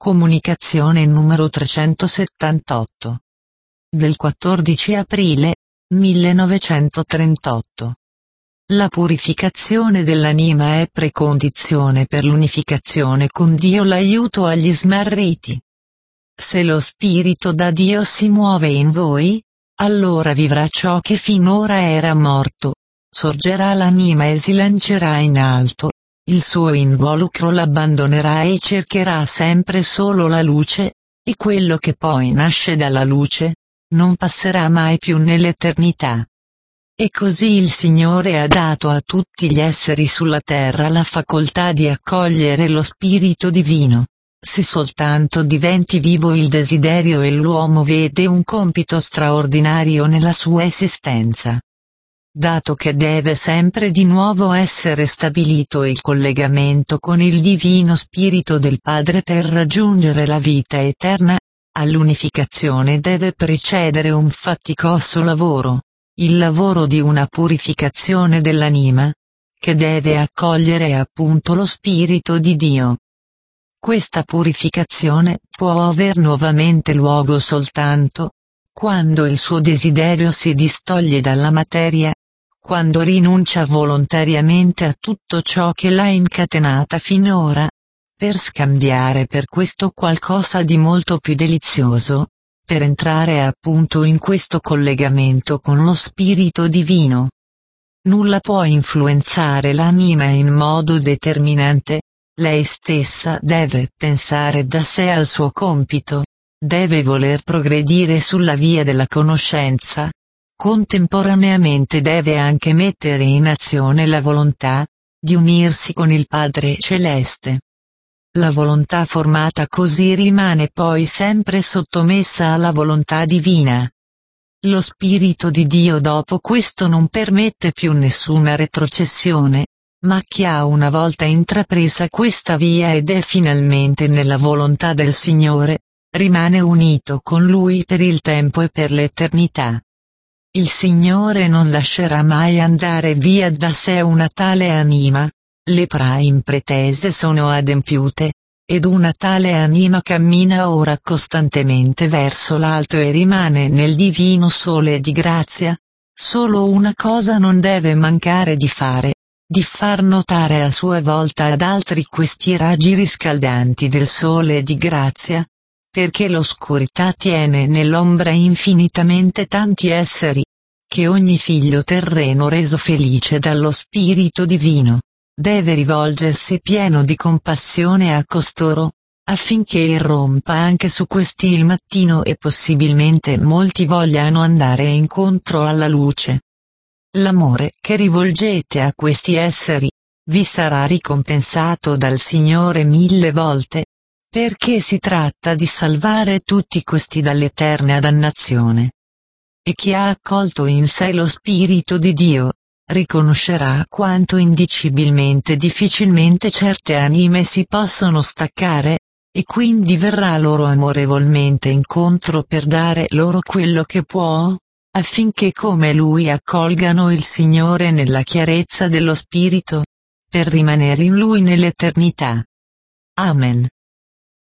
Comunicazione numero 378. Del 14 aprile 1938. La purificazione dell'anima è precondizione per l'unificazione con Dio, l'aiuto agli smarriti. Se lo Spirito da Dio si muove in voi, allora vivrà ciò che finora era morto, sorgerà l'anima e si lancerà in alto. Il suo involucro l'abbandonerà e cercherà sempre solo la luce, e quello che poi nasce dalla luce non passerà mai più nell'eternità. E così il Signore ha dato a tutti gli esseri sulla terra la facoltà di accogliere lo Spirito Divino, se soltanto diventi vivo il desiderio e l'uomo vede un compito straordinario nella sua esistenza. Dato che deve sempre di nuovo essere stabilito il collegamento con il Divino Spirito del Padre per raggiungere la vita eterna, all'unificazione deve precedere un faticoso lavoro, il lavoro di una purificazione dell'anima, che deve accogliere appunto lo Spirito di Dio. Questa purificazione può aver nuovamente luogo soltanto quando il suo desiderio si distoglie dalla materia, quando rinuncia volontariamente a tutto ciò che l'ha incatenata finora, per scambiare per questo qualcosa di molto più delizioso, per entrare appunto in questo collegamento con lo Spirito Divino. Nulla può influenzare l'anima in modo determinante, lei stessa deve pensare da sé al suo compito, deve voler progredire sulla via della conoscenza. Contemporaneamente deve anche mettere in azione la volontà di unirsi con il Padre Celeste. La volontà formata così rimane poi sempre sottomessa alla volontà divina. Lo Spirito di Dio dopo questo non permette più nessuna retrocessione, ma chi ha una volta intrapresa questa via ed è finalmente nella volontà del Signore, rimane unito con Lui per il tempo e per l'eternità. Il Signore non lascerà mai andare via da sé una tale anima, le prime pretese sono adempiute, ed una tale anima cammina ora costantemente verso l'alto e rimane nel divino sole di grazia. Solo una cosa non deve mancare di far notare a sua volta ad altri questi raggi riscaldanti del sole di grazia, perché l'oscurità tiene nell'ombra infinitamente tanti esseri, che ogni figlio terreno reso felice dallo Spirito Divino deve rivolgersi pieno di compassione a costoro, affinché irrompa anche su questi il mattino e possibilmente molti vogliano andare incontro alla luce. L'amore che rivolgete a questi esseri vi sarà ricompensato dal Signore 1000 volte, perché si tratta di salvare tutti questi dall'eterna dannazione. E chi ha accolto in sé lo Spirito di Dio, riconoscerà quanto indicibilmente difficilmente certe anime si possono staccare, e quindi verrà loro amorevolmente incontro per dare loro quello che può, affinché come Lui accolgano il Signore nella chiarezza dello Spirito, per rimanere in Lui nell'eternità. Amen.